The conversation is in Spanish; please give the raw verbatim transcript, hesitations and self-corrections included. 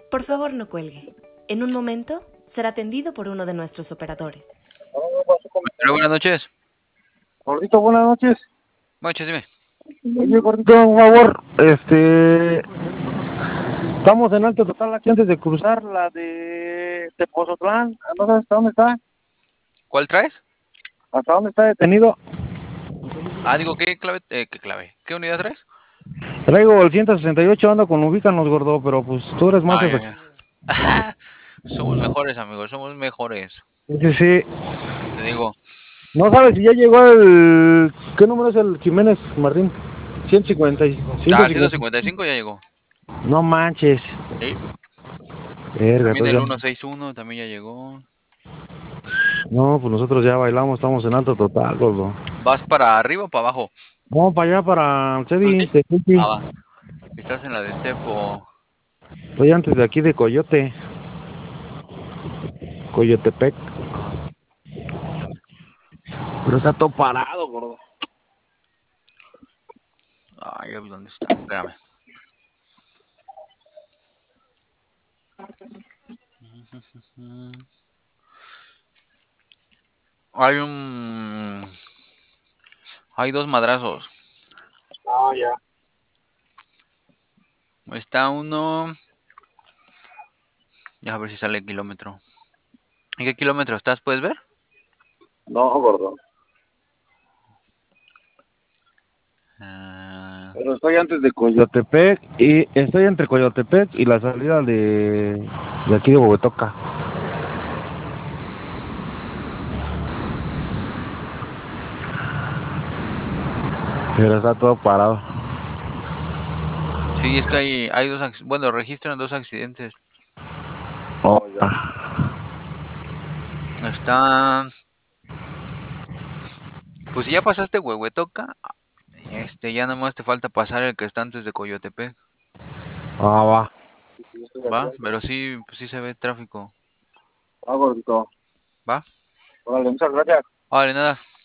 Por favor, no cuelgue. En un momento será atendido por uno de nuestros operadores. Hola, buenas noches. Gordito, buenas noches. Buenas noches, dime. Oye, gordito, por favor, este, estamos en alto total aquí antes de cruzar la de Tepozotlán. ¿No sabes hasta dónde está? ¿Cuál traes? ¿Hasta dónde está detenido? Ah, digo, ¿qué clave? Eh, ¿qué clave? ¿Qué unidad traes? Traigo el ciento sesenta y ocho, ando con ubícanos, gordo, pero pues tú eres más Ah, ya, efectivo. ya. Somos mejores, amigos, somos mejores. Sí, sí. Te digo, No sabes si ya llegó el... ¿Qué número es el Jiménez Martín? ciento cincuenta, ah, ciento cincuenta. ciento cincuenta y cinco ya llegó. No manches. Sí. Verga, También entonces el ya... ciento sesenta y uno también ya llegó. No, pues nosotros ya bailamos, estamos en alto total, gordo. ¿Vas para arriba o para abajo? Vamos para allá, para Teddy, ¿Tulti? Tecuti. Ah, va. Estás en la de Tepo. Estoy antes de aquí de Coyote, Coyotepec. Pero está todo parado, gordo. Ah, ya vi dónde está. Espérame. Hay un... Hay dos madrazos. Ah, ya. Está uno... Ya a ver si sale el kilómetro. ¿En qué kilómetro estás? ¿Puedes ver? No, gordo. Ah, Pero estoy antes de Coyotepec y estoy entre Coyotepec y la salida de, de aquí de Bogotoca. Pero está todo parado. sí, es que hay, hay dos... acc- Bueno, registran dos accidentes. Oh, ya. Está... Pues si ya pasaste Huehuetoca, este, ya nomás te falta pasar el que está antes de Coyotepec. Ah, va. Va, pero sí, pues sí se ve tráfico. Ah, gordito. Va. Órale, muchas gracias. Vale, nada.